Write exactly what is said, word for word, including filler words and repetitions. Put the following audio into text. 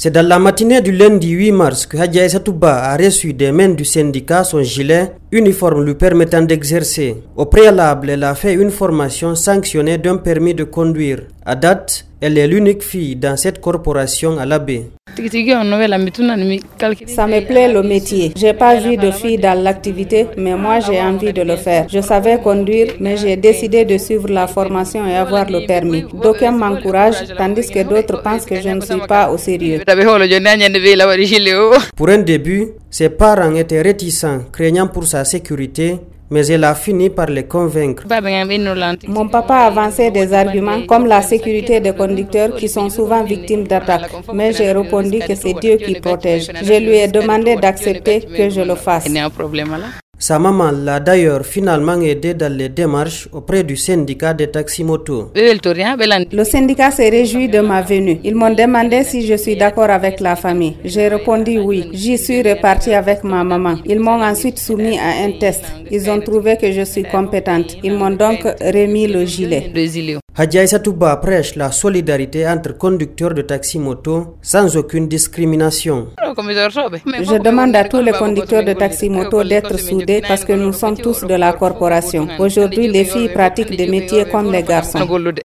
C'est dans la matinée du lundi huit mars que Hadja Aïssatou Ba a reçu des mains du syndicat son gilet, uniforme lui permettant d'exercer. Au préalable, elle a fait une formation sanctionnée d'un permis de conduire. À date, elle est l'unique fille dans cette corporation à l'Abbé. Ça me plaît le métier. J'ai pas vu de filles dans l'activité, mais moi j'ai envie de le faire. Je savais conduire, mais j'ai décidé de suivre la formation et avoir le permis. D'aucuns m'encouragent, tandis que d'autres pensent que je ne suis pas au sérieux. Pour un début, ses parents étaient réticents, craignant pour sa sécurité, mais elle a fini par les convaincre. Mon papa avançait des arguments comme la sécurité des conducteurs qui sont souvent victimes d'attaques, mais j'ai répondu que c'est Dieu qui protège. Je lui ai demandé d'accepter que je le fasse. Sa maman l'a d'ailleurs finalement aidé dans les démarches auprès du syndicat des taxis-motos. Le syndicat s'est réjoui de ma venue. Ils m'ont demandé si je suis d'accord avec la famille. J'ai répondu oui. J'y suis repartie avec ma maman. Ils m'ont ensuite soumis à un test. Ils ont trouvé que je suis compétente. Ils m'ont donc remis le gilet. Hadja Aïssatou Ba prêche la solidarité entre conducteurs de taxi-moto sans aucune discrimination. Je demande à tous les conducteurs de taxi-moto d'être soudés parce que nous sommes tous de la corporation. Aujourd'hui, les filles pratiquent des métiers comme les garçons.